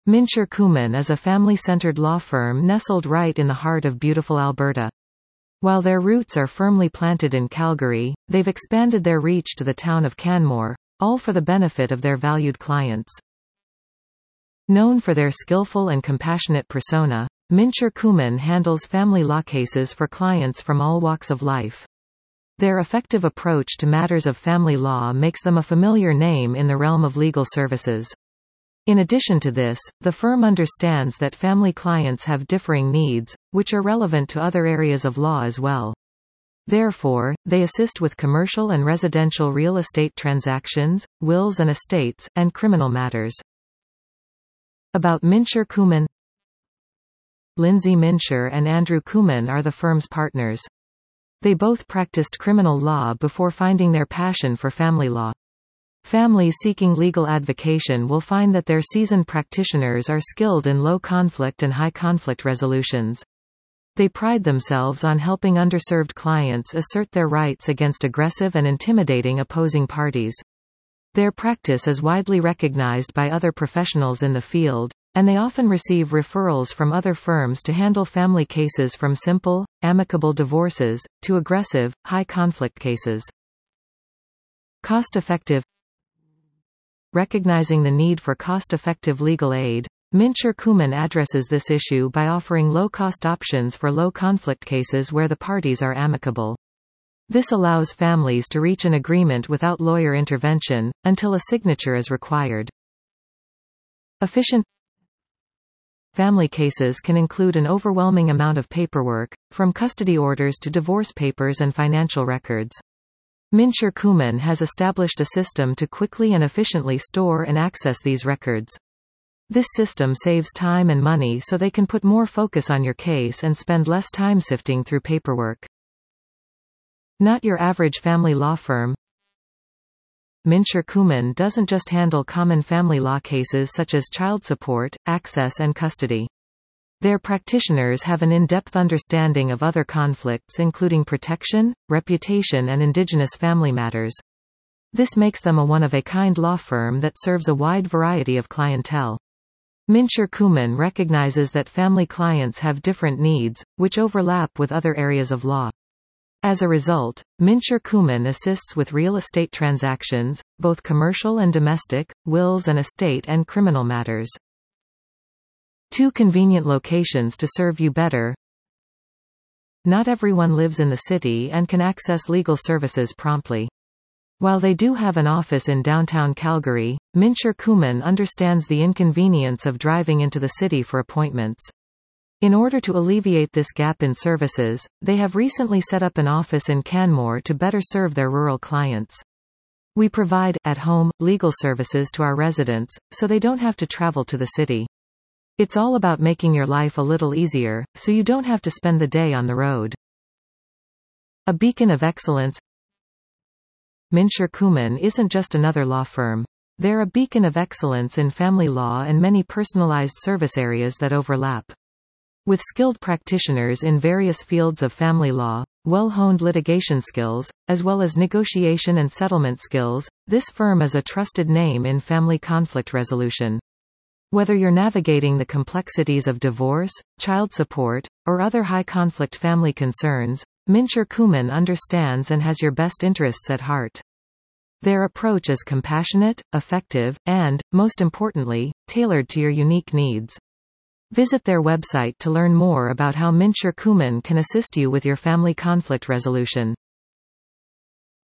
Minshir Kumen is a family-centered law firm nestled right in the heart of beautiful Alberta. While their roots are firmly planted in Calgary, they've expanded their reach to the town of Canmore, all for the benefit of their valued clients. Known for their skillful and compassionate persona, Minshir Kumen handles family law cases for clients from all walks of life. Their effective approach to matters of family law makes them a familiar name in the realm of legal services. In addition to this, the firm understands that family clients have differing needs, which are relevant to other areas of law as well. Therefore, they assist with commercial and residential real estate transactions, wills and estates, and criminal matters. About Minshir Kumen. Lindsay Minshir and Andrew Kumen are the firm's partners. They both practiced criminal law before finding their passion for family law. Families seeking legal advocation will find that their seasoned practitioners are skilled in low-conflict and high-conflict resolutions. They pride themselves on helping underserved clients assert their rights against aggressive and intimidating opposing parties. Their practice is widely recognized by other professionals in the field, and they often receive referrals from other firms to handle family cases from simple, amicable divorces, to aggressive, high-conflict cases. Cost-effective. Recognizing the need for cost-effective legal aid, Minshir Kumen addresses this issue by offering low-cost options for low-conflict cases where the parties are amicable. This allows families to reach an agreement without lawyer intervention, until a signature is required. Efficient. Family cases can include an overwhelming amount of paperwork, from custody orders to divorce papers and financial records. Minshir Kumen has established a system to quickly and efficiently store and access these records. This system saves time and money so they can put more focus on your case and spend less time sifting through paperwork. Not your average family law firm. Minshir Kumen doesn't just handle common family law cases such as child support, access and custody. Their practitioners have an in-depth understanding of other conflicts including protection, reputation and indigenous family matters. This makes them a one-of-a-kind law firm that serves a wide variety of clientele. Minshir Kumen recognizes that family clients have different needs, which overlap with other areas of law. As a result, Minshir Kumen assists with real estate transactions, both commercial and domestic, wills and estate and criminal matters. 2 convenient locations to serve you better. Not everyone lives in the city and can access legal services promptly. While they do have an office in downtown Calgary, Minshir Kumen understands the inconvenience of driving into the city for appointments. In order to alleviate this gap in services, they have recently set up an office in Canmore to better serve their rural clients. We provide, at-home, legal services to our residents, so they don't have to travel to the city. It's all about making your life a little easier, so you don't have to spend the day on the road. A beacon of excellence. Minshir Kumen isn't just another law firm. They're a beacon of excellence in family law and many personalized service areas that overlap. With skilled practitioners in various fields of family law, well-honed litigation skills, as well as negotiation and settlement skills, this firm is a trusted name in family conflict resolution. Whether you're navigating the complexities of divorce, child support, or other high-conflict family concerns, Minshir Kumen understands and has your best interests at heart. Their approach is compassionate, effective, and, most importantly, tailored to your unique needs. Visit their website to learn more about how Minshir Kumen can assist you with your family conflict resolution.